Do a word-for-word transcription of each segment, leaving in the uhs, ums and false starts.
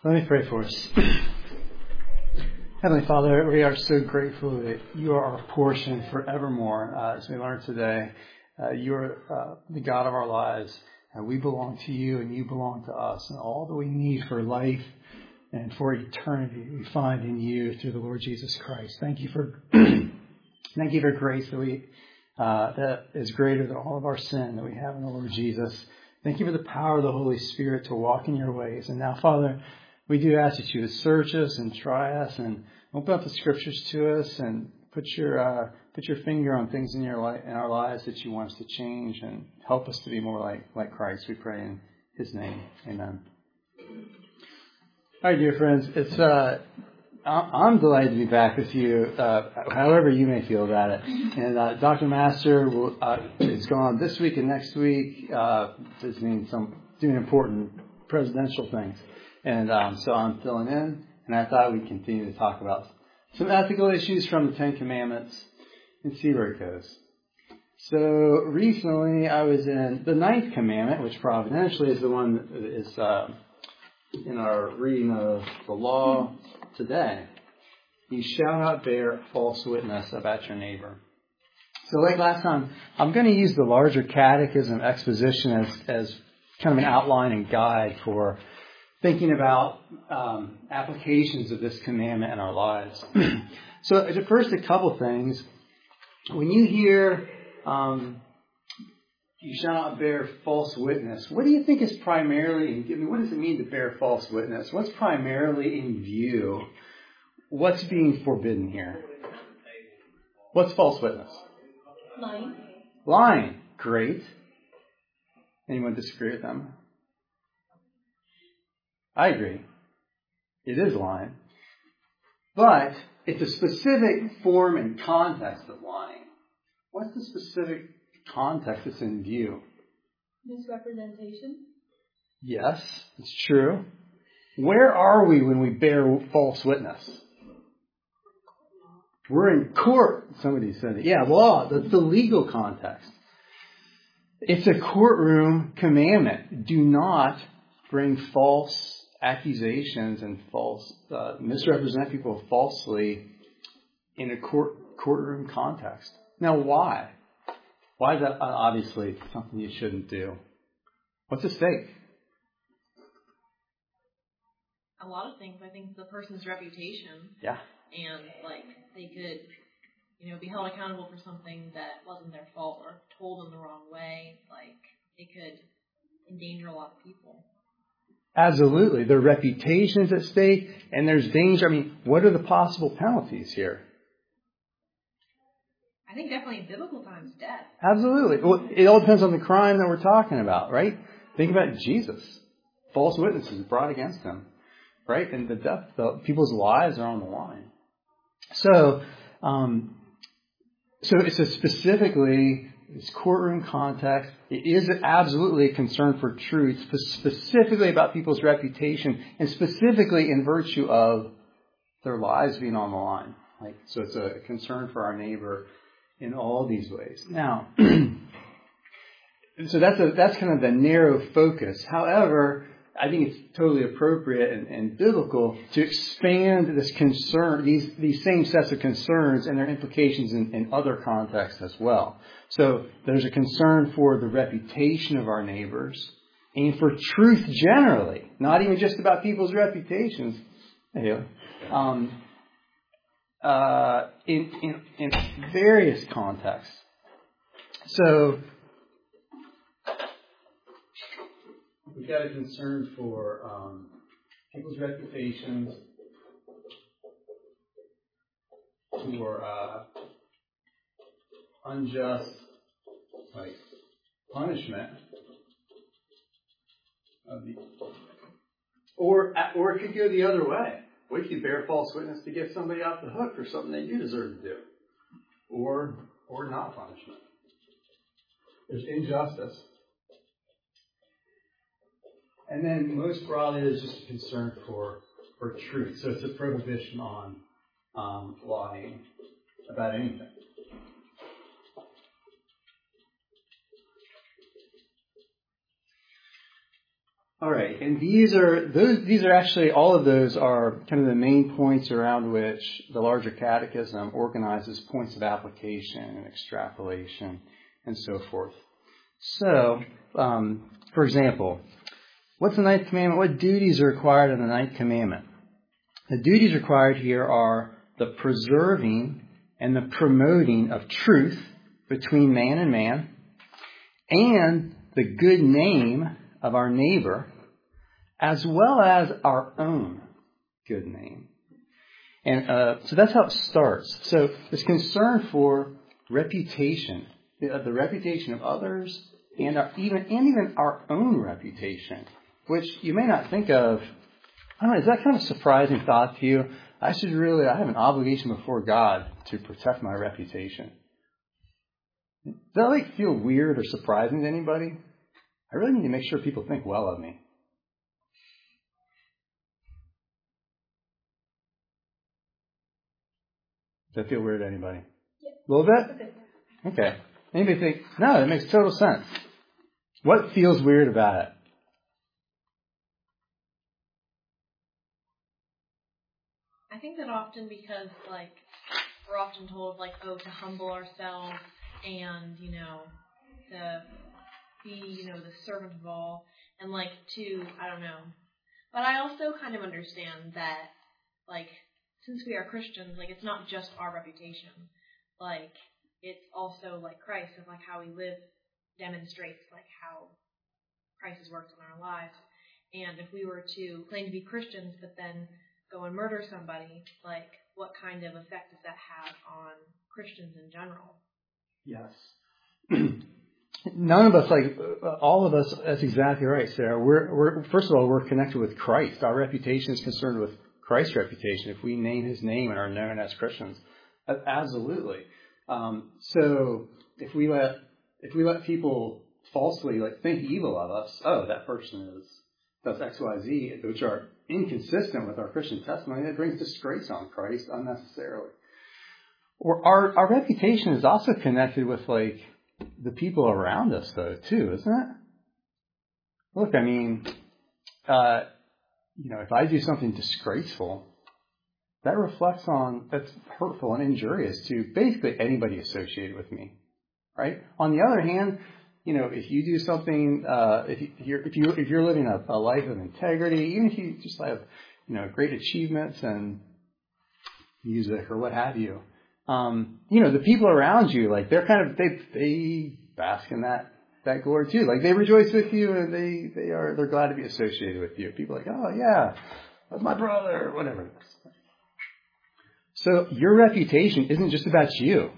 Let me pray for us. Heavenly Father, we are so grateful that you are our portion forevermore. Uh, as we learned today, uh, you are uh, the God of our lives. And we belong to you and you belong to us. And all that we need for life and for eternity we find in you through the Lord Jesus Christ. Thank you for thank you for grace that we uh, that is greater than all of our sin that we have in the Lord Jesus. Thank you for the power of the Holy Spirit to walk in your ways. And now, Father, we do ask that you would search us and try us and open up the scriptures to us and put your uh, put your finger on things in your li- in our lives that you want us to change and help us to be more like, like Christ. We pray in His name. Amen. All right, dear friends, it's uh, I'm delighted to be back with you, uh, however you may feel about it. And uh, Doctor Master will, uh, is gone this week and next week, uh, visiting some doing important presidential things. And um, so I'm filling in, and I thought we'd continue to talk about some ethical issues from the Ten Commandments and see where it goes. So recently I was in the Ninth Commandment, which providentially is the one that is uh, in our reading of the law today. You shall not bear false witness about your neighbor. So like last time, I'm going to use the larger catechism exposition as, as kind of an outline and guide for thinking about um, applications of this commandment in our lives. So first, a couple things. When you hear um, you shall not bear false witness, what do you think is primarily, I mean, what does it mean to bear false witness? What's primarily in view? What's being forbidden here? What's false witness? Lying. Lying. Great. Anyone disagree with them? I agree. It is lying. But it's a specific form and context of lying. What's the specific context that's in view? Misrepresentation. Yes, it's true. Where are we when we bear false witness? We're in court. Somebody said it. Yeah, law. That's the legal context. It's a courtroom commandment. Do not bring false accusations and false uh, misrepresent people falsely in a court courtroom context. Now, why? Why is that uh, obviously something you shouldn't do? What's at stake? A lot of things. I think the person's reputation. Yeah. And like they could, you know, be held accountable for something that wasn't their fault or told in the wrong way. Like it could endanger a lot of people. Absolutely. Their reputation's at stake and there's danger. I mean, what are the possible penalties here? I think definitely in biblical times, death. Absolutely. Well, it all depends on the crime that we're talking about, right? Think about Jesus. False witnesses brought against him, right? And the death, the people's lives are on the line. So, um, so it's a specifically this courtroom context. It is absolutely a concern for truth, specifically about people's reputation, and specifically in virtue of their lives being on the line. Like, so it's a concern for our neighbor in all these ways. Now, so that's a, that's kind of the narrow focus. However, I think it's totally appropriate and, and biblical to expand this concern, these these same sets of concerns and their implications in, in other contexts as well. So there's a concern for the reputation of our neighbors and for truth generally, not even just about people's reputations. Anyway, um, uh, in, in in various contexts. So we've got a concern for um, people's reputations, for uh, unjust, like punishment of the, or or it could go the other way. We could bear false witness to get somebody off the hook for something they do deserve to do, or or not punishment. There's injustice. And then most broadly, there's just a concern for, for truth. So it's a prohibition on um, lying about anything. All right, and these are those. These are actually all of those are kind of the main points around which the larger catechism organizes points of application and extrapolation and so forth. So, um, for example, what's the ninth commandment? What duties are required in the ninth commandment? The duties required here are the preserving and the promoting of truth between man and man, and the good name of our neighbor, as well as our own good name. And uh, so that's how it starts. So this concern for reputation, the, the reputation of others, and our, even and even our own reputation, which you may not think of. I don't know, is that kind of a surprising thought to you? I should really, I have an obligation before God to protect my reputation. Does that like feel weird or surprising to anybody? I really need to make sure people think well of me. Does that feel weird to anybody? Yeah. A little bit? Okay. Anybody think, no, that makes total sense. What feels weird about it? I think that often because, like, we're often told, like, oh, to humble ourselves and, you know, to be, you know, the servant of all, and, like, to, I don't know. But I also kind of understand that, like, since we are Christians, like, it's not just our reputation. Like, it's also, like, Christ, and, like, how we live demonstrates, like, how Christ has worked in our lives. And if we were to claim to be Christians, but then go and murder somebody, like, what kind of effect does that have on Christians in general? Yes. None of us, like, all of us, that's exactly right, Sarah. We're, we're, first of all, we're connected with Christ. Our reputation is concerned with Christ's reputation. If we name his name and are known as Christians, absolutely. Um, so if we let, if we let people falsely, like, think evil of us, oh, that person is, does X, Y, Z, which are inconsistent with our Christian testimony, that brings disgrace on Christ unnecessarily. Or our, our reputation is also connected with, like, the people around us, though, too, isn't it? Look, I mean, uh, you know, if I do something disgraceful, that reflects on, that's hurtful and injurious to basically anybody associated with me, right? On the other hand, you know, if you do something, uh, if, you, if you're if you if you're living a, a life of integrity, even if you just have, you know, great achievements and music or what have you, um, you know, the people around you, like, they're kind of they they bask in that that glory too. Like, they rejoice with you and they they are they're glad to be associated with you. People are like, oh yeah, that's my brother, or whatever it is. So your reputation isn't just about you.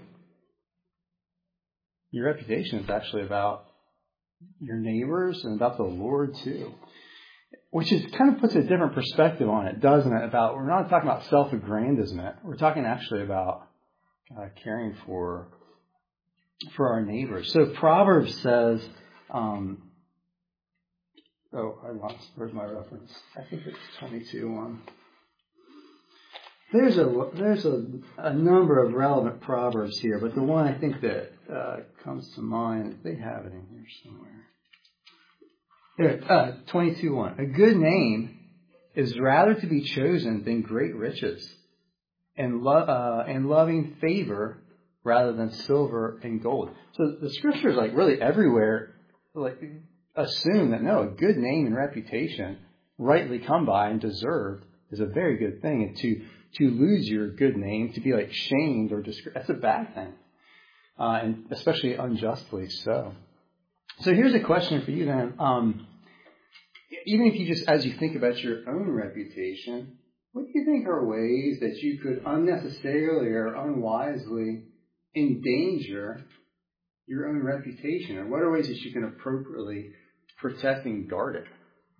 Your reputation is actually about your neighbors and about the Lord too. Which is kind of puts a different perspective on it, doesn't it? About, we're not talking about self-aggrandizement. We're talking actually about uh, caring for for our neighbors. So Proverbs says, um, oh, I lost, where's my reference? I think it's twenty-two one. There's a there's a, a number of relevant proverbs here, but the one I think that uh, comes to mind, they have it in here somewhere. There, uh, twenty-two one. A good name is rather to be chosen than great riches, and lo- uh, and loving favor rather than silver and gold. So the scriptures, like, really everywhere, like, assume that no, a good name and reputation, rightly come by and deserved, is a very good thing, and to To lose your good name, to be, like, shamed or disgraced, that's a bad thing, uh, and especially unjustly so. So here's a question for you then. Um, even if you just, as you think about your own reputation, what do you think are ways that you could unnecessarily or unwisely endanger your own reputation? Or what are ways that you can appropriately protect and guard it?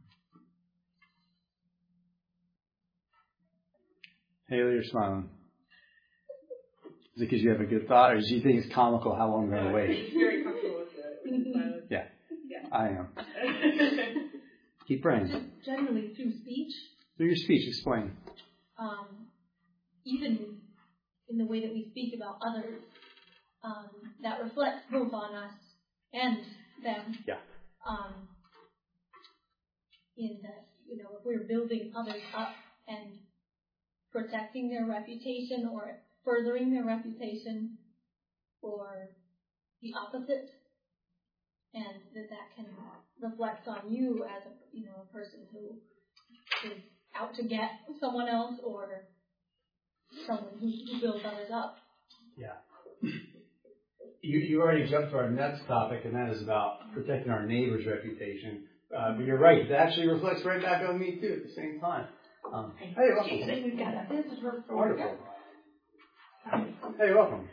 Haley, you're smiling. Is it because you have a good thought, or do you think it's comical how long I'm going to wait? I'm very comfortable with it. Yeah, yeah. I am. Keep praying. Just generally through speech. Through your speech, explain. Um, even in the way that we speak about others, um, that reflects both on us and them. Yeah. Um, in that, you know, if we're building others up and protecting their reputation or furthering their reputation, or the opposite, and that that can reflect on you as a, you know, a person who is out to get someone else or someone who, who builds others up. Yeah. You, you already jumped to our next topic, and that is about protecting our neighbor's reputation. Uh, but you're right; it actually reflects right back on me too at the same time. Um, hey, welcome. We've got a visitor for Wonderful. Hey, welcome.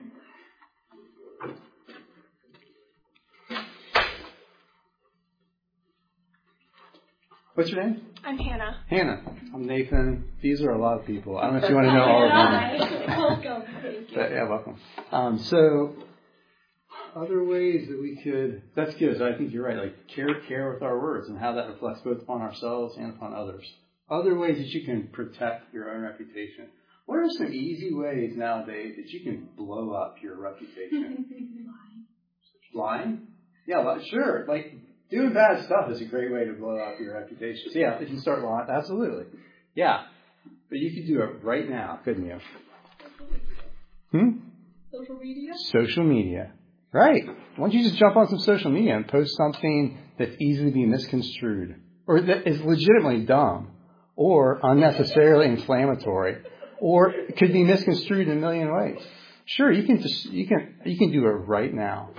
What's your name? I'm Hannah. Hannah. I'm Nathan. These are a lot of people. I don't know if you want to know all of them. Welcome. Thank you. But, yeah, welcome. Um, so, other ways that we could, that's good. So I think you're right. Like, care, care with our words and how that reflects both upon ourselves and upon others. Other ways that you can protect your own reputation. What are some easy ways nowadays that you can blow up your reputation? Lying? Yeah, sure. Like, doing bad stuff is a great way to blow up your reputation. So yeah, if you start lying, absolutely. Yeah. But you could do it right now, couldn't you? Hmm? Social media? Social media. Right. Why don't you just jump on some social media and post something that's easily be misconstrued, or that is legitimately dumb, or unnecessarily inflammatory, or it could be misconstrued in a million ways. Sure, you can just you can you can do it right now.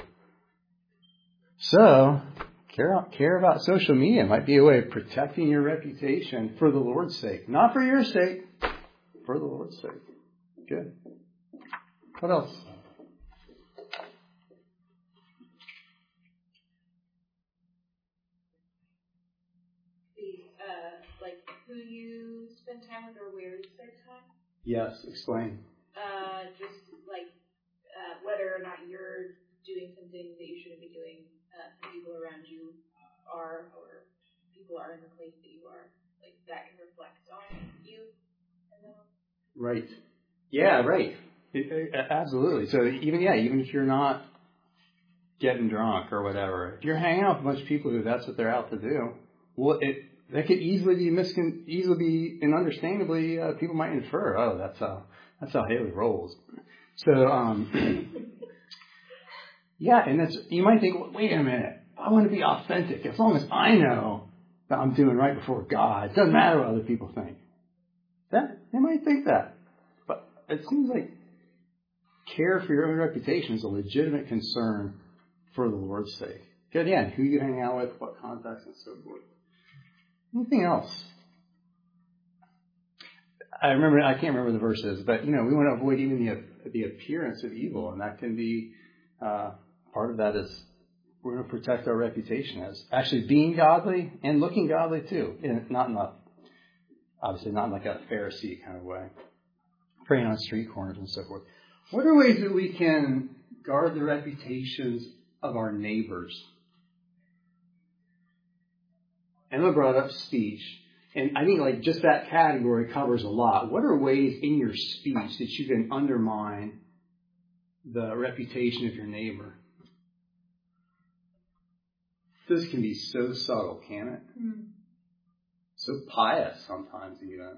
So care care about social media might be a way of protecting your reputation for the Lord's sake, not for your sake, for the Lord's sake. Good. What else? Who you spend time with or where you spend time? Yes, explain. Uh, just like uh, whether or not you're doing something that you shouldn't be doing, uh, the people around you are, or people are in the place that you are. Like that can reflect on you. Right. Yeah, right. It, it, absolutely. So even, yeah, even if you're not getting drunk or whatever, if you're hanging out with a bunch of people who that's what they're out to do, well, it, that could easily be miscon- easily be, and understandably, uh, people might infer, oh, that's how that's how Haley rolls. So, um, yeah, and that's you might think, well, wait a minute, I want to be authentic. As long as I know that I'm doing right before God, it doesn't matter what other people think. That they might think that, but it seems like care for your own reputation is a legitimate concern for the Lord's sake. Again, who you hang out with, what context, and so forth. Anything else? I remember, I can't remember the verses, but, you know, we want to avoid even the the appearance of evil, and that can be, uh, part of that is we're going to protect our reputation as actually being godly and looking godly too, and not in a, obviously not in like a Pharisee kind of way, praying on street corners and so forth. What are ways that we can guard the reputations of our neighbors? Emma brought up speech, and I think like just that category covers a lot. What are ways in your speech that you can undermine the reputation of your neighbor? This can be so subtle, can't it? Mm. So pious sometimes even.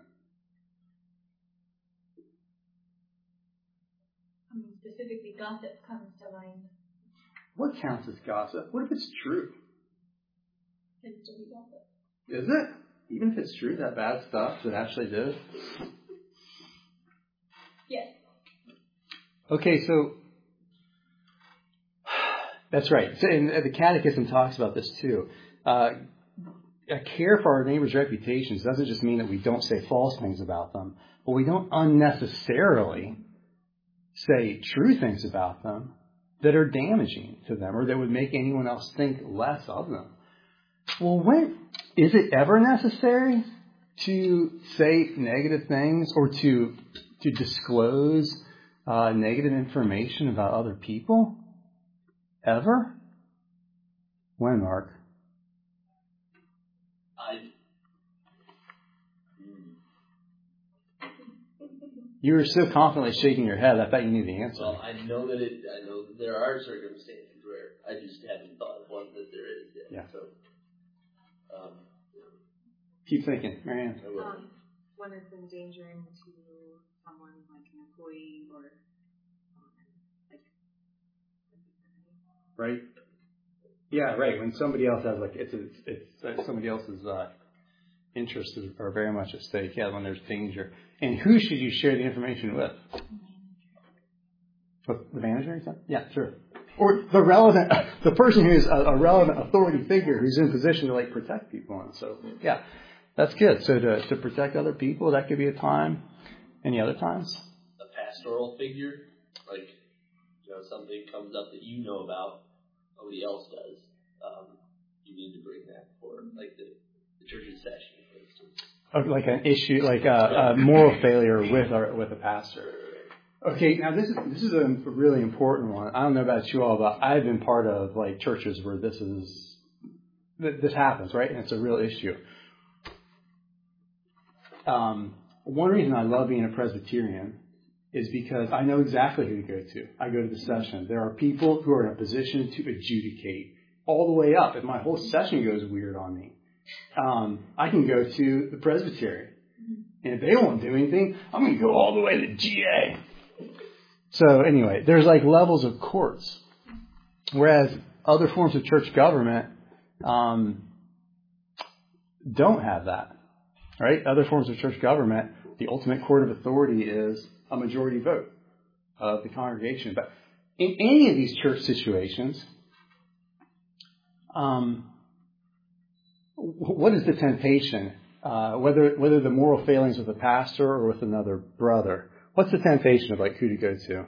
I mean, specifically gossip comes to mind. What counts as gossip? What if it's true? It's to be gossip. Is it? Even if it's true, that bad stuff that actually did? Yes. Okay, so that's right. So, and the Catechism talks about this too. Uh, a care for our neighbors' reputations doesn't just mean that we don't say false things about them, but we don't unnecessarily say true things about them that are damaging to them or that would make anyone else think less of them. Well, when is it ever necessary to say negative things or to to disclose uh, negative information about other people? Ever? When, Mark? I. You were so confidently shaking your head. I thought you knew the answer. Well, I know that it. I know that there are circumstances where I just haven't thought of one that there is yet. Yeah. So. Um, Keep thinking, Marianne. Um, when it's endangering to someone like an employee or like. Right. Yeah, right. When somebody else has like it's it's, it's, it's somebody else's uh, interests are very much at stake. Yeah, when there's danger. And who should you share the information with? With the manager, you said? Yeah, sure. Or the relevant, the person who's a, a relevant authority figure who's in position to like protect people. And so, yeah, that's good. So to to protect other people, that could be a time. Any other times? A pastoral figure, like you know, something comes up that you know about, nobody else does. Um, you need to bring that for like the, the church's session, for instance. Oh, like an issue, like a, a moral failure with our with a pastor. Okay, now this is this is a really important one. I don't know about you all, but I've been part of like churches where this is this happens, right? And it's a real issue. Um, one reason I love being a Presbyterian is because I know exactly who to go to. I go to the session. There are people who are in a position to adjudicate all the way up. If my whole session goes weird on me, um, I can go to the presbytery. And if they won't do anything, I'm going to go all the way to G A. So anyway, there's like levels of courts. Whereas other forms of church government um, don't have that. Right? Other forms of church government, the ultimate court of authority is a majority vote of the congregation. But in any of these church situations, um, what is the temptation? Uh, whether whether the moral failings with a pastor or with another brother, what's the temptation of like who to go to?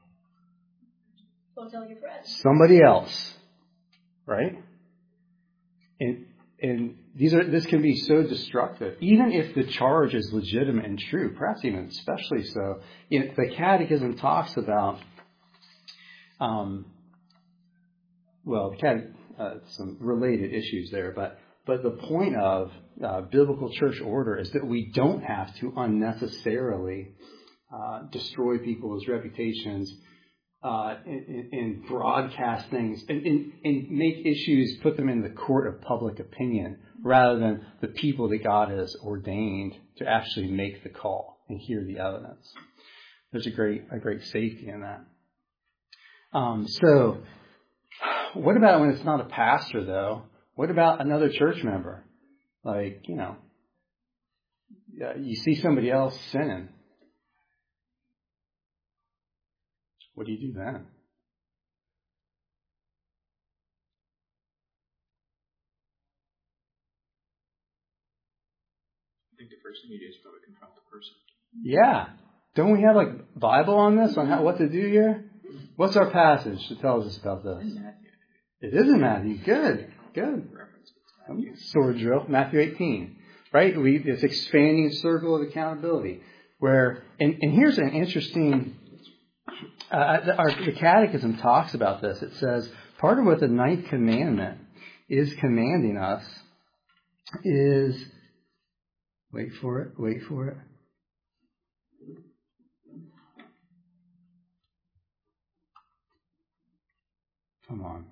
Go tell your friends. Somebody else, right? And and these are this can be so destructive, even if the charge is legitimate and true. Perhaps even especially so. You know, the Catechism talks about, um, well, the Cate- uh, some related issues there, but. But the point of uh, biblical church order is that we don't have to unnecessarily uh, destroy people's reputations uh, and, and broadcast things and, and, and make issues, put them in the court of public opinion rather than the people that God has ordained to actually make the call and hear the evidence. There's a great a great safety in that. Um, so what about when it's not a pastor, though? What about another church member? Like, you know, you see somebody else sinning. What do you do then? I think the first thing you do is probably confront the person. Yeah. Don't we have like Bible on this, on how what to do here? What's our passage that tells us about this? In Matthew. It is in Matthew. Good. Good. Sword drill, Matthew eighteen, right? We this expanding circle of accountability, where and, and here's an interesting. Uh, our, the Catechism talks about this. It says part of what the ninth commandment is commanding us is wait for it, wait for it. Come on.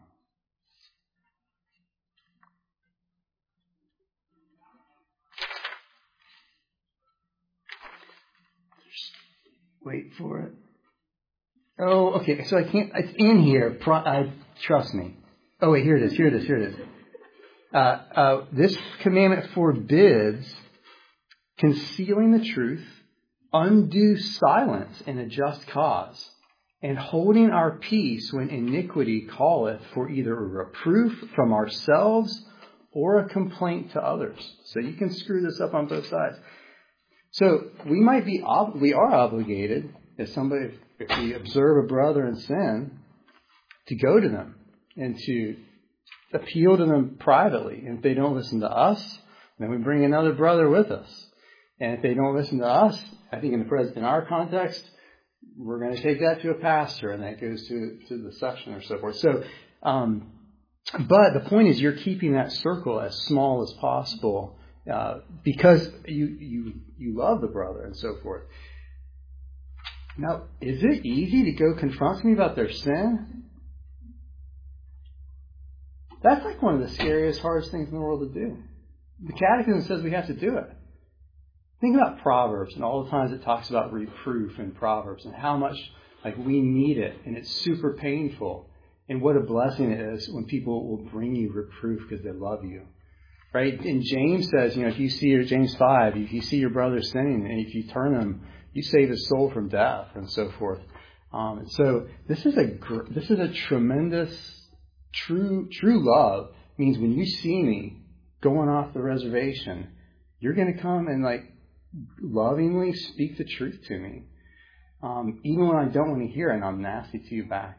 Wait for it. Oh, okay. So I can't. It's in here. Pro, uh, trust me. Oh wait, here it is. Here it is. Here it is. Uh, uh, this commandment forbids concealing the truth, undue silence in a just cause, and holding our peace when iniquity calleth for either a reproof from ourselves or a complaint to others. So you can screw this up on both sides. So we might be, ob- we are obligated, if somebody, if we observe a brother in sin, to go to them and to appeal to them privately. And if they don't listen to us, then we bring another brother with us. And if they don't listen to us, I think in the pres- in our context, we're going to take that to a pastor, and that goes to to the section or so forth. So, um, but the point is, you're keeping that circle as small as possible. Uh, because you, you you love the brother and so forth. Now, is it easy to go confront me about their sin? That's like one of the scariest, hardest things in the world to do. The Catechism says we have to do it. Think about Proverbs and all the times it talks about reproof in Proverbs and how much like we need it, and it's super painful. And what a blessing it is when people will bring you reproof because they love you. Right? And James says, you know, if you see your, James five, if you see your brother sinning and if you turn him, you save his soul from death and so forth. Um, and so this is a gr- this is a tremendous, true true love. Means when you see me going off the reservation, you're going to come and like lovingly speak the truth to me, um, even when I don't want to hear it and I'm nasty to you back.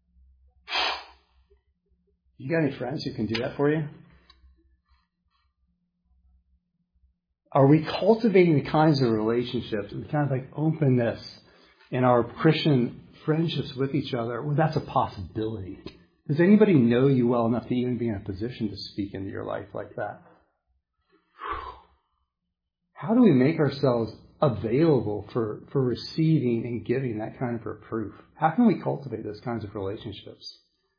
You got any friends who can do that for you? Are we cultivating the kinds of relationships, the kind of like openness in our Christian friendships with each other? Well, that's a possibility. Does anybody know you well enough to even be in a position to speak into your life like that? How do we make ourselves available for, for receiving and giving that kind of reproof? How can we cultivate those kinds of relationships?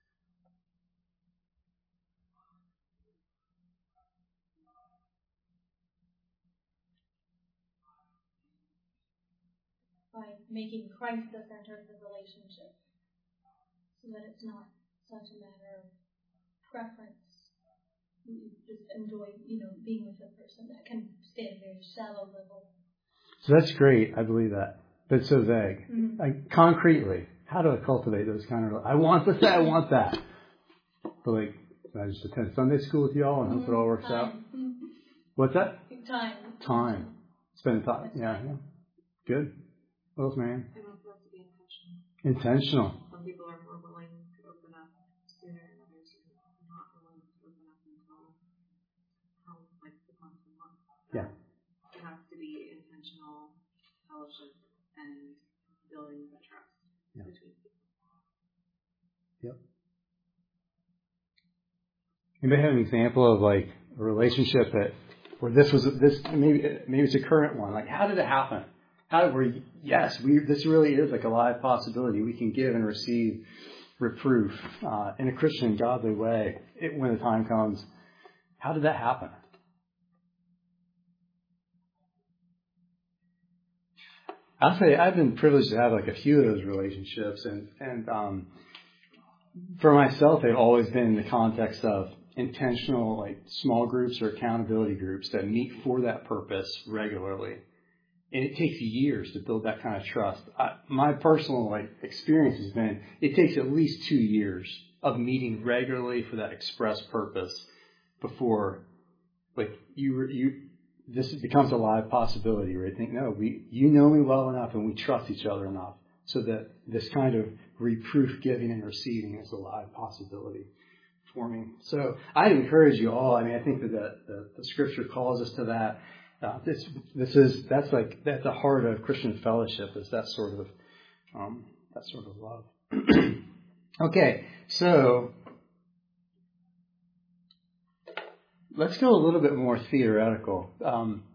By making Christ the center of the relationship, so that it's not such a matter of preference. You just enjoy, you know, being with a person that can stay at a very shallow level. So that's great. I believe that. But it's so vague. Mm-hmm. Like, concretely, how do I cultivate those kind of... I want this, I want that. But like, I just attend Sunday school with y'all and hope it all works time. out. Mm-hmm. What's that? Time. Time. Spend time. Yeah, yeah. Good. What else, Marianne? It wants us to be intentional. Intentional. Some people are more willing to open up sooner, and others are not willing to open up until, how, like, the month to month. So Yeah. it has to be intentional fellowship and building the trust Yeah. between people. Yep. Anybody have an example of like a relationship that where this was this maybe maybe it's a current one? Like, how did it happen? How were yes, we this really is like a live possibility. We can give and receive reproof uh, in a Christian, godly way it, when the time comes. How did that happen? I'll say I've been privileged to have like a few of those relationships, and and um, for myself, they've always been in the context of intentional, like small groups or accountability groups that meet for that purpose regularly. And it takes years to build that kind of trust. I, my personal like experience has been it takes at least two years of meeting regularly for that express purpose before like you you this becomes a live possibility where you think, no, we you know me well enough and we trust each other enough so that this kind of reproof giving and receiving is a live possibility for me. So I'd encourage you all. I mean, I think that the, the, the Scripture calls us to that. Uh, this this is that's like at the heart of Christian fellowship is that sort of um, that sort of love. Okay, so let's go a little bit more theoretical. Um,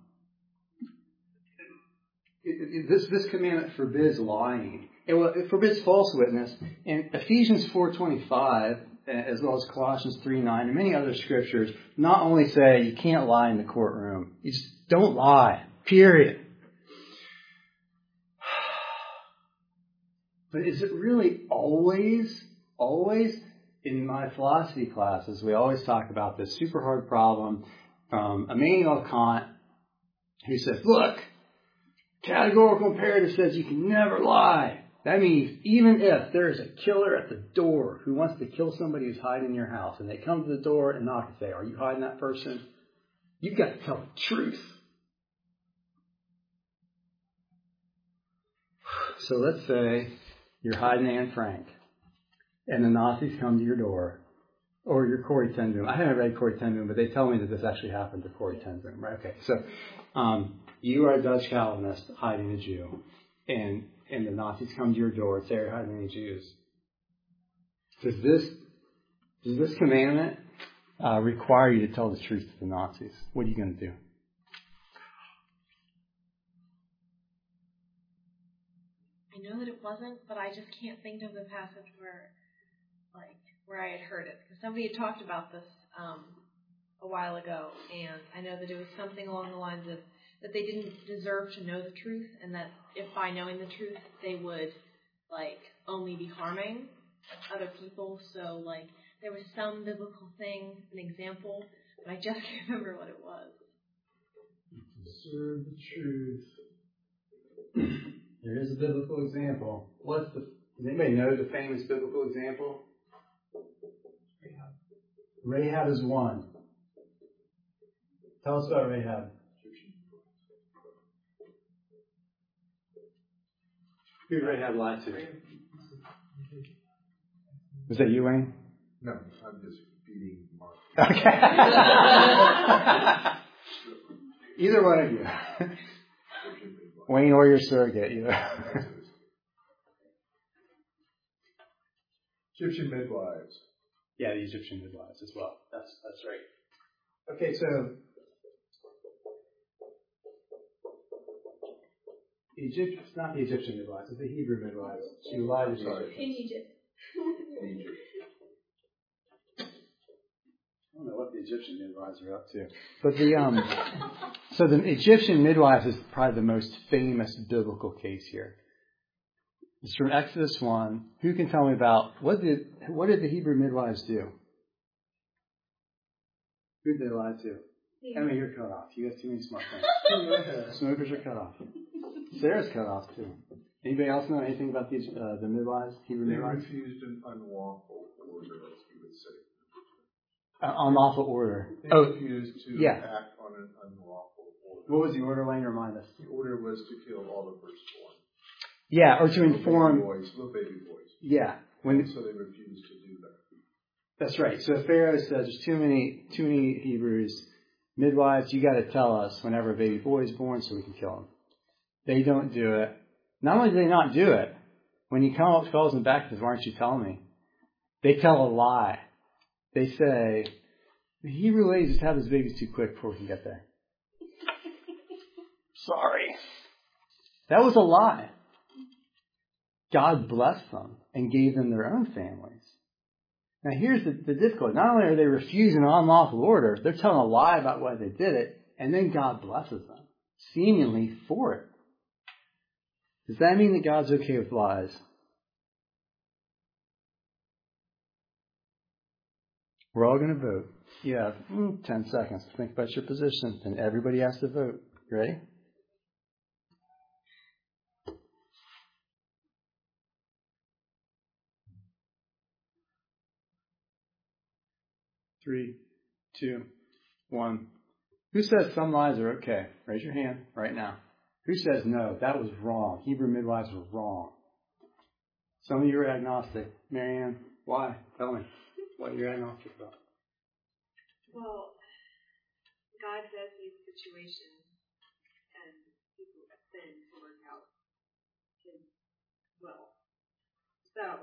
it, it, this this commandment forbids lying. It, it forbids false witness. In Ephesians four twenty-five, as well as Colossians three nine, and many other scriptures, not only say you can't lie in the courtroom, you just don't lie, period. But is it really always, always? In my philosophy classes, we always talk about this super hard problem from Immanuel Kant, who says, look, categorical imperative says you can never lie. That means even if there is a killer at the door who wants to kill somebody who's hiding in your house, and they come to the door and knock and say, are you hiding that person? You've got to tell the truth. So let's say you're hiding Anne Frank, and the Nazis come to your door, or you're Corrie ten Boom. I haven't read Corrie ten Boom, but they tell me that this actually happened to Corrie ten Boom. Right? Okay, so um, you are a Dutch Calvinist hiding a Jew, and and the Nazis come to your door and say, "Are hiding any Jews?" Does this does this commandment uh, require you to tell the truth to the Nazis? What are you going to do? I know that it wasn't, but I just can't think of the passage where, like, where I had heard it. Because somebody had talked about this um, a while ago, and I know that it was something along the lines of that they didn't deserve to know the truth, and that if by knowing the truth they would like only be harming other people. So like there was some biblical thing, an example, but I just can't remember what it was. Serve the truth. There is a biblical example. What's the? Does anybody know the famous biblical example? Rahab. Rahab is one. Tell us about Rahab. Who did Rahab lie to? Was that you, Wayne? No, I'm just feeding Mark. Okay. Either one of you. Wayne or your surrogate, either. Egyptian midwives. Yeah, the Egyptian midwives as well. That's that's right. Okay, so Egypt, it's not the Egyptian midwives, it's the Hebrew midwives. She lied to the Egyptians. In Egypt. In Egypt. I don't know what the Egyptian midwives are up to. But the um so the Egyptian midwives is probably the most famous biblical case here. It's from Exodus one. Who can tell me about what did what did the Hebrew midwives do? Who did they lie to? Yeah. Emma, you're cut off. You got too many smart things. Smokers are cut off. Sarah's cut off too. Anybody else know anything about these uh, the midwives, Hebrew They midwives? refused an unlawful order, as we would say. Uh, unlawful order. They Oh, refused to yeah. act on an unlawful order. What was the order? Wayne, remind us. The order was to kill all the firstborn. Yeah, or to Little inform. baby boys, little baby boys. Yeah, when So they refused to do that. that's right. So Pharaoh says there's too many too many Hebrews midwives. You got to tell us whenever a baby boy is born so we can kill him. They don't do it. Not only do they not do it, when he calls calls them back, says, "Why aren't you telling me?" They tell a lie. They say the Hebrew ladies just have those babies too quick before we can get there. Sorry, that was a lie. God blessed them and gave them their own families. Now here's the, the difficulty. Not only are they refusing an unlawful order, they're telling a lie about why they did it, and then God blesses them, seemingly for it. Does that mean that God's okay with lies? We're all going to vote. You have mm, ten seconds to think about your position, and everybody has to vote. You ready? Three, two, one. Who says some lies are okay? Raise your hand right now. Who says no, that was wrong? Hebrew midwives were wrong. Some of you are agnostic. Marianne, why? Tell me what you're agnostic about. Well, God does use situations and people that sin to work out His will. So,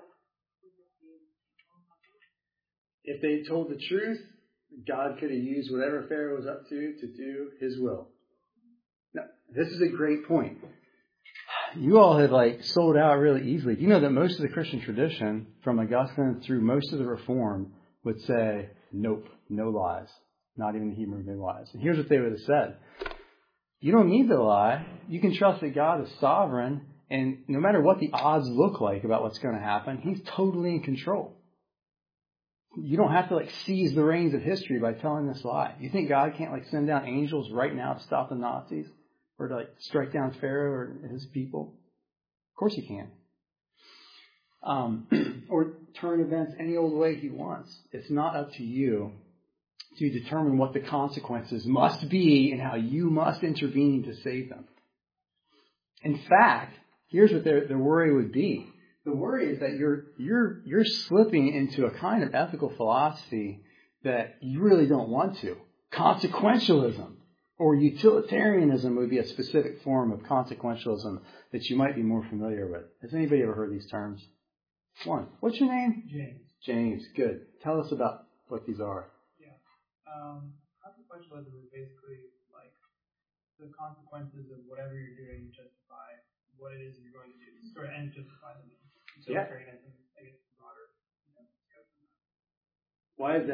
if they told the truth, God could have used whatever Pharaoh was up to to do His will. Now, this is a great point. You all have like sold out really easily. You know that most of the Christian tradition, from Augustine through most of the Reform, would say, nope, no lies. Not even the Hebrew midwives. And here's what they would have said. You don't need to lie. You can trust that God is sovereign, and no matter what the odds look like about what's going to happen, He's totally in control. You don't have to like seize the reins of history by telling this lie. You think God can't like send down angels right now to stop the Nazis or to like strike down Pharaoh or his people? Of course He can. Um, or turn events any old way He wants. It's not up to you to determine what the consequences must be and how you must intervene to save them. In fact, here's what their, their worry would be. The worry is that you're you're you're slipping into a kind of ethical philosophy that you really don't want to. Consequentialism or utilitarianism would be a specific form of consequentialism that you might be more familiar with. Has anybody ever heard these terms? One. What's your name? James. James. Good. Tell us about what these are. Yeah. Um, consequentialism is basically like the consequences of whatever you're doing justify what it is you're going to do. Sort of and justify the means. Yeah. I guess broader, you know, scope. Why is that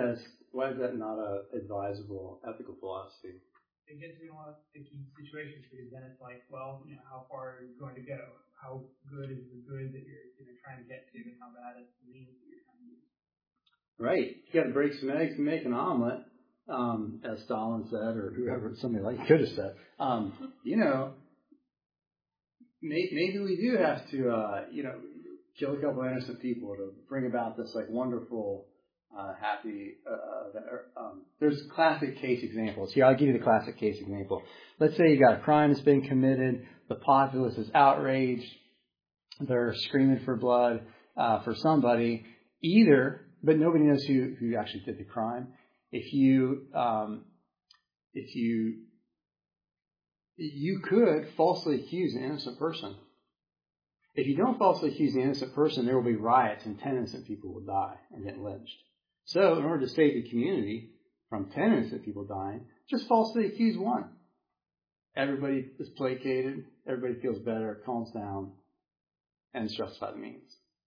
why is that not a advisable ethical philosophy? It gets you in a lot of sticky situations because then it's like, well, you know, how far are you going to go? How good is the good that you're, you know, trying to get to, and how bad is the means that you're trying to use? Right. You got to break some eggs to make an omelet, um, as Stalin said, or whoever, somebody like could have said. Um, you know, may, maybe we do have to, uh, you know, kill a couple of innocent people to bring about this like wonderful. Uh, happy, uh, uh, um, there's classic case examples. Here, I'll give you the classic case example. Let's say you got a crime that's been committed, the populace is outraged, they're screaming for blood, uh, for somebody, either, but nobody knows who, who actually did the crime. If you, um, if you, you could falsely accuse an innocent person. If you don't falsely accuse an innocent person, there will be riots and ten innocent people will die and get lynched. So, in order to save the community from ten innocent people dying, just falsely accuse one. Everybody is placated, everybody feels better, calms down, and it's justify the means.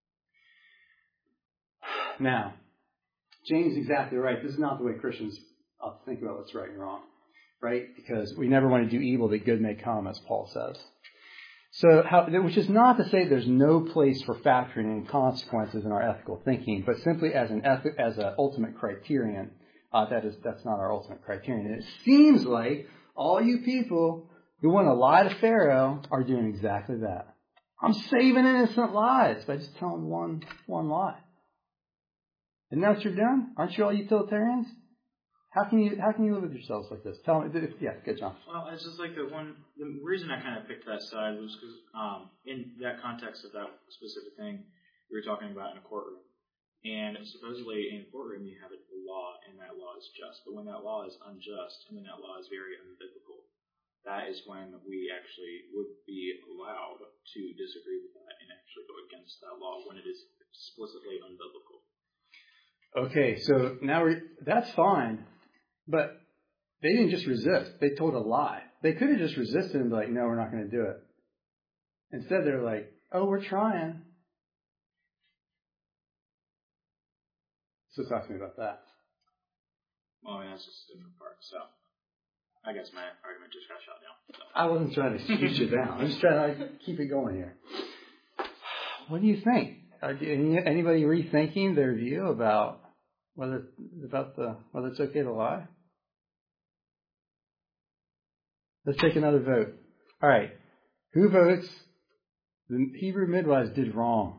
Now, James is exactly right. This is not the way Christians ought to think about what's right and wrong, right? Because we never want to do evil that good may come, as Paul says. So, how, which is not to say there's no place for factoring in consequences in our ethical thinking, but simply as an ethic, as an ultimate criterion, uh, that is that's not our ultimate criterion. And it seems like all you people who want to lie to Pharaoh are doing exactly that. I'm saving innocent lives by just telling one one lie. Isn't that what you're doing? Aren't you all utilitarians? How can you how can you live with yourselves like this? Tell me. Yeah, good, John. Well, it's just like the one. The reason I kind of picked that side was because um, in that context of that specific thing, we were talking about in a courtroom, and supposedly in a courtroom you have a law, and that law is just. But when that law is unjust, and when that law is very unbiblical, that is when we actually would be allowed to disagree with that and actually go against that law when it is explicitly unbiblical. Okay, so now we're, that's fine. But they didn't just resist. They told a lie. They could have just resisted and be like, no, we're not going to do it. Instead, they're like, oh, we're trying. So talk to me about that. Well, I mean, that's just a different part. So I guess my argument just got shot down. So. I wasn't trying to shoot you down. I'm just trying to keep it going here. What do you think? Are any, anybody rethinking their view about whether about the whether it's okay to lie? Let's take another vote. All right. Who votes the Hebrew midwives did wrong?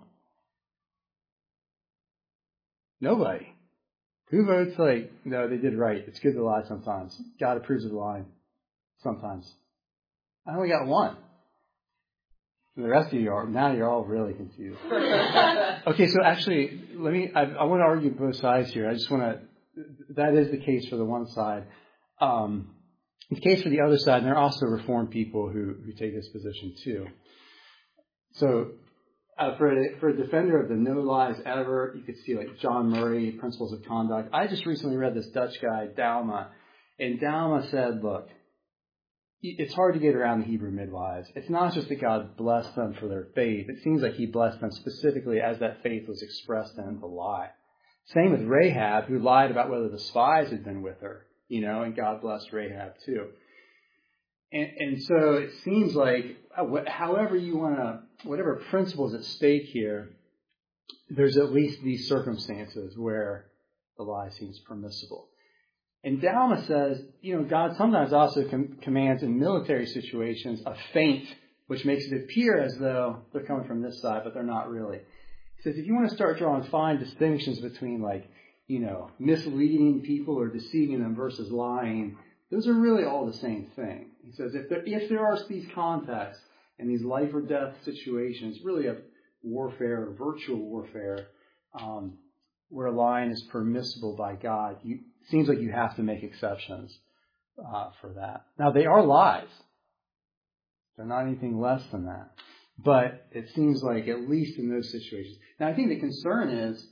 Nobody. Who votes like, no, they did right. It's good to lie sometimes. God approves of lying sometimes. I only got one. And the rest of you are, now you're all really confused. Okay, so actually, let me, I, I want to argue both sides here. I just want to, that is the case for the one side. Um, the case for the other side, and there are also Reformed people who, who take this position too. So, uh, for, a, for a defender of the no lies ever, you could see like John Murray, Principles of Conduct. I just recently read this Dutch guy, Dalma, and Dalma said, look, it's hard to get around the Hebrew midwives. It's not just that God blessed them for their faith. It seems like he blessed them specifically as that faith was expressed in the lie. Same with Rahab, who lied about whether the spies had been with her, you know, and God blessed Rahab too. And, and so it seems like, however you want to, whatever principle is at stake here, there's at least these circumstances where the lie seems permissible. And Dalma says, you know, God sometimes also com- commands in military situations a feint, which makes it appear as though they're coming from this side, but they're not really. He says, if you want to start drawing fine distinctions between, like, you know, misleading people or deceiving them versus lying, those are really all the same thing. He says, if there, if there are these contexts and these life or death situations, really of warfare or virtual warfare, um, where lying is permissible by God, you seems like you have to make exceptions uh, for that. Now, they are lies. They're not anything less than that. But it seems like, at least in those situations. Now, I think the concern is,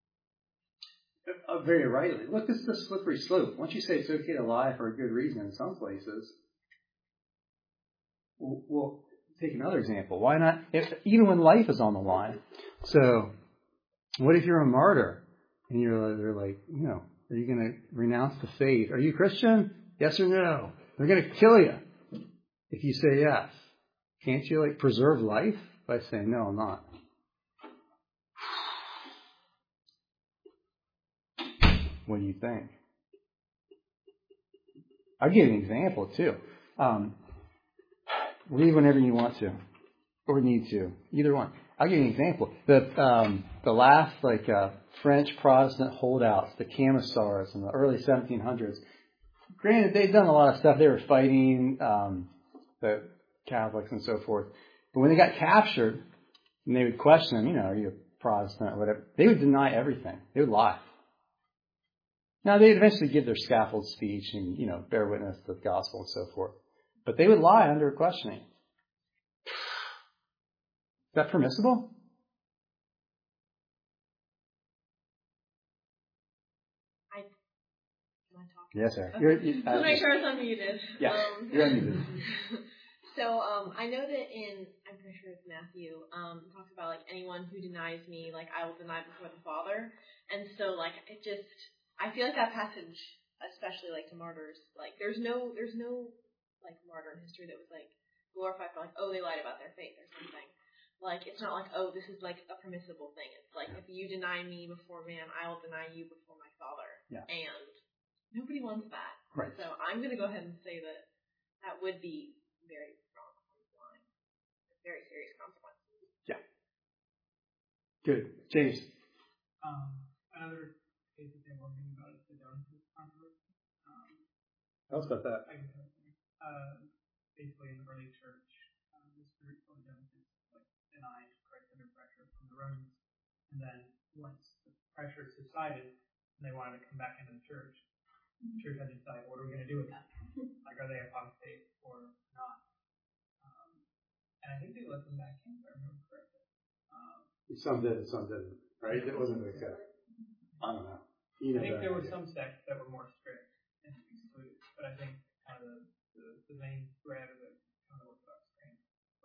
uh, very rightly, look, this is a slippery slope. Once you say it's okay to lie for a good reason in some places, we'll, we'll take another example. Why not, if, even when life is on the line? So, what if you're a martyr? And you're they're like, you know, Are you going to renounce the faith? Are you a Christian? Yes or no? They're going to kill you if you say yes. Can't you like preserve life by saying, no, I'm not? What do you think? I'll give you an example too. Um, read whenever you want to or need to. Either one. I'll give you an example. The um, the last like uh, French Protestant holdouts, the Camisards in the early seventeen hundreds. Granted, they'd done a lot of stuff. They were fighting um, the Catholics and so forth. But when they got captured, and they would question them, you know, are you a Protestant or whatever? They would deny everything. They would lie. Now, they'd eventually give their scaffold speech and, you know, bear witness to the gospel and so forth. But they would lie under questioning. Is that permissible? I, am I talking? Yes, sir. Okay. You're, you, Just make sure it's unmuted. Yeah, um, you're unmuted. So um, I know that in, I'm pretty sure it's Matthew, um, it talks about like anyone who denies me, like I will deny before the Father. And so like it just, I feel like that passage, especially like to martyrs, like there's no, there's no like martyr in history that was like glorified for like, oh, they lied about their faith or something. Like it's not like, oh, this is like a permissible thing. It's like, yeah. If you deny me before man, I will deny you before my Father. Yeah. And nobody wants that. Right. So I'm going to go ahead and say that that would be very strong line, very serious consequences. Yeah. Good. James. Um, another case that they were thinking about is the Donatus controversy. Um, Tell us about that. I can tell you. Uh, basically, in the early church, uh, this group called Donatus like denied Christ under pressure from the Romans, and then once the pressure subsided, and they wanted to come back into the church, the church had to decide, what are we going to do with them? Like, are they apostate or not? Um, and I think they let them back in, if I remember correctly. Um, some did, some didn't. Right? It wasn't like that. I don't know. You know I think there idea. were some sects that were more strict and excluded, but I think kind of the, the, the main thread of the kind of Orthodox thing.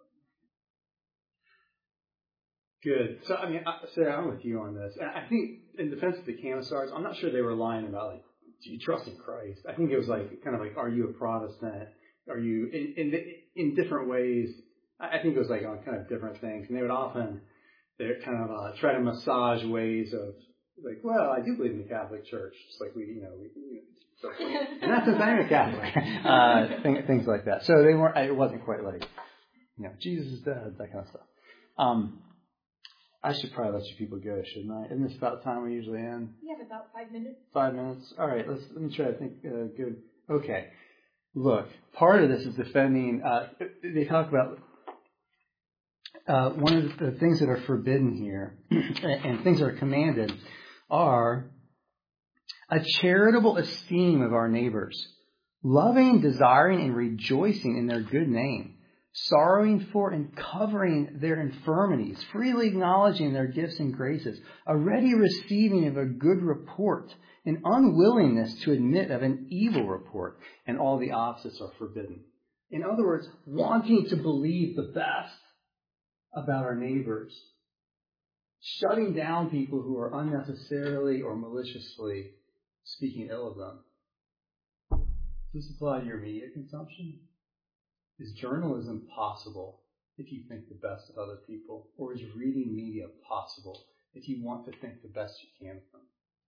Good. So, I mean, Sarah, I'm with you on this. I think in defense of the Camisards, I'm not sure they were lying about, like, do you trust in Christ? I think it was like, kind of like, are you a Protestant? Are you, in in, the, in different ways, I think it was like on kind of different things. And they would often, they're kind of uh, try to massage ways of, like, well, I do believe in the Catholic Church. Just like we, you know, we, you know so, and that's since I'm a Catholic. Uh, thing, things like that. So they weren't, it wasn't quite like, you know, Jesus is dead, that kind of stuff. Um, I should probably let you people go, shouldn't I? Isn't this about the time we usually end? We have about five minutes. Five minutes? All right, let's, let me try to think. Uh, good. Okay. Look, part of this is defending, uh, they talk about uh, one of the things that are forbidden here and things that are commanded are a charitable esteem of our neighbors, loving, desiring, and rejoicing in their good name, sorrowing for and covering their infirmities, freely acknowledging their gifts and graces, a ready receiving of a good report, an unwillingness to admit of an evil report, and all the opposites are forbidden. In other words, wanting to believe the best about our neighbors, shutting down people who are unnecessarily or maliciously speaking ill of them. Does this apply to your media consumption? Is journalism possible if you think the best of other people? Or is reading media possible if you want to think the best you can of them?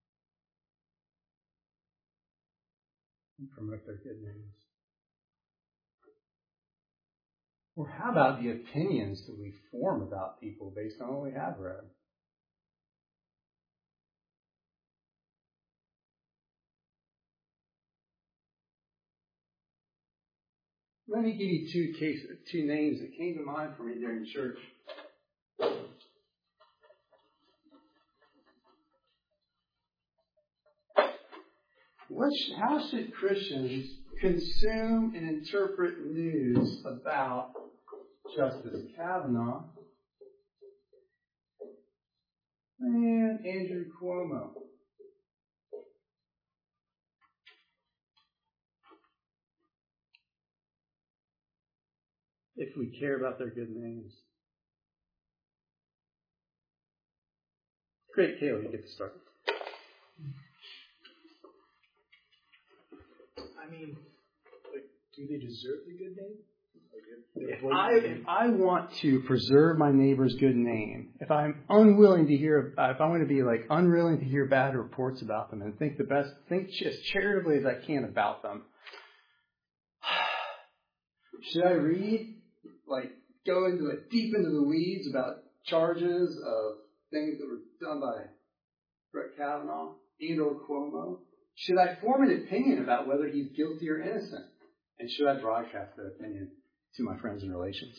And promote their good names. Or how about the opinions that we form about people based on what we have read? Let me give you two cases, two names that came to mind for me during church. What, how should Christians consume and interpret news about Justice Kavanaugh and Andrew Cuomo? If we care about their good names. Great, Kayla, you get to start. I mean, like, do they deserve the good name? If I, if I want to preserve my neighbor's good name, if I'm unwilling to hear, uh, if I'm going to be like unwilling to hear bad reports about them and think the best, think as charitably as I can about them, should I read, like, go into it deep into the weeds about charges of things that were done by Brett Kavanaugh and or Cuomo? Should I form an opinion about whether he's guilty or innocent? And should I broadcast that opinion to my friends and relations?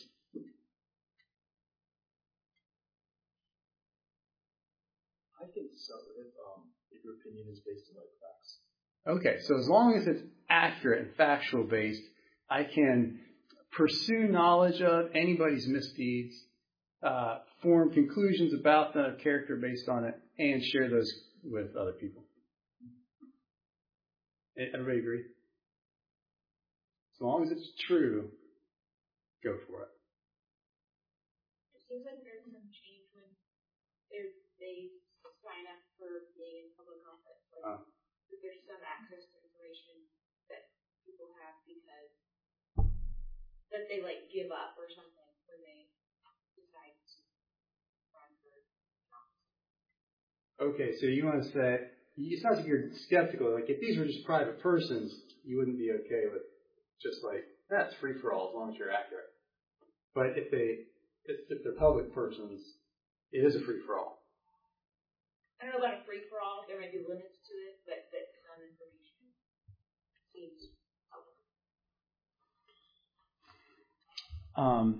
I think so, if, um, if your opinion is based on like facts. Okay, so as long as it's accurate and factual based, I can pursue knowledge of anybody's misdeeds, uh, form conclusions about the character based on it, and share those with other people. Everybody agree? As long as it's true, go for it. It seems like there's some change when they sign up for being in public office. Like, uh, there's some access to information that people have because that they like give up or something when they decide to run for office. Okay, so you want to say, it sounds like you're skeptical. Like if these were just private persons, you wouldn't be okay with just like, that's free for all as long as you're accurate. But if they, if, if they're public persons, it is a free for all. I don't know about a free for all. There might be limits to it, but that some information seems public. Um.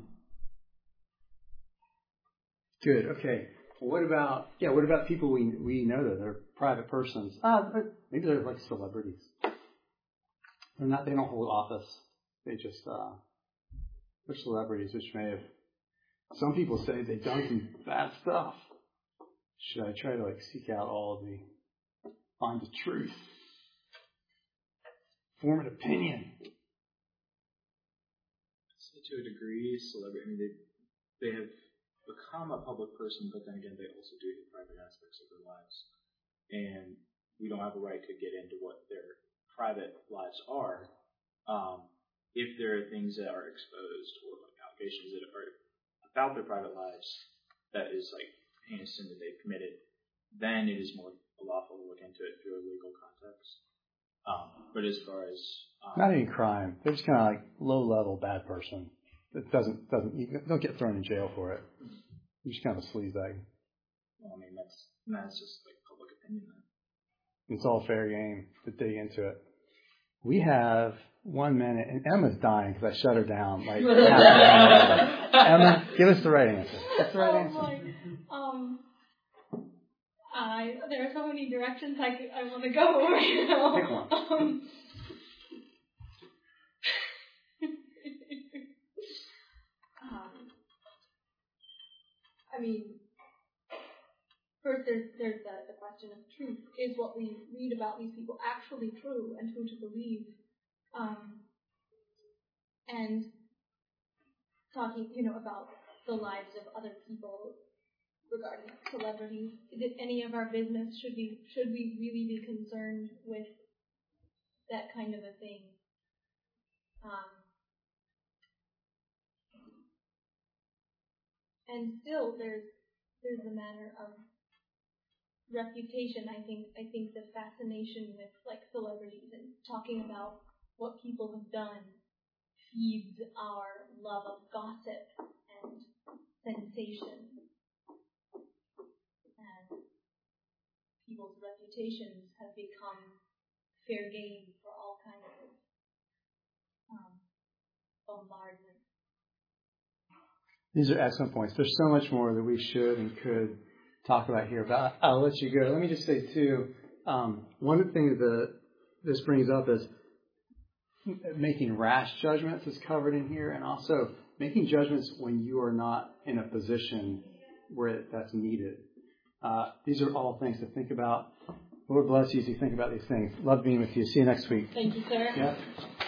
Good. Okay. Well, what about yeah? What about people we we know that they're private persons? Ah, maybe they're like celebrities. They're not. They don't hold office. They just uh, they're celebrities, which may have. Some people say they've done some bad stuff. Should I try to like seek out all of the, find the truth, form an opinion? So to a degree, celebrity. I mean, they they have become a public person, but then again, they also do the private aspects of their lives, and we don't have a right to get into what their private lives are. Um, if there are things that are exposed or like allegations that are about their private lives that is like heinous sin that they've committed, then it is more lawful to look into it through a legal context. Um, but as far as um, not any crime, they're just kind of like low level bad person. It doesn't doesn't you don't get thrown in jail for it. You're just kind of a sleazebag. Well, I mean that's that's just like public opinion. Then. It's all fair game to dig into it. We have one minute, and Emma's dying because I shut her down. Like, Emma, give us the right answer. That's the right oh, answer. Like, um, I there are so many directions I could, I want to go right now. Pick one. Um, um, I mean, first there's there's the, the question of truth. Is what we read about these people actually true, and who to believe? Um, and talking, you know, about the lives of other people regarding celebrities. Is it any of our business? Should we should we really be concerned with that kind of a thing? Um, and still, there's there's a matter of reputation. I think I think the fascination with like celebrities and talking about what people have done feeds our love of gossip and sensation. And people's reputations have become fair game for all kinds of um, bombardment. These are excellent points. There's so much more that we should and could talk about here, but I'll let you go. Let me just say, too, um, one of the things that this brings up is making rash judgments is covered in here, and also making judgments when you are not in a position where that's needed. Uh, these are all things to think about. Lord bless you as you think about these things. Love being with you. See you next week. Thank you, sir. Yeah.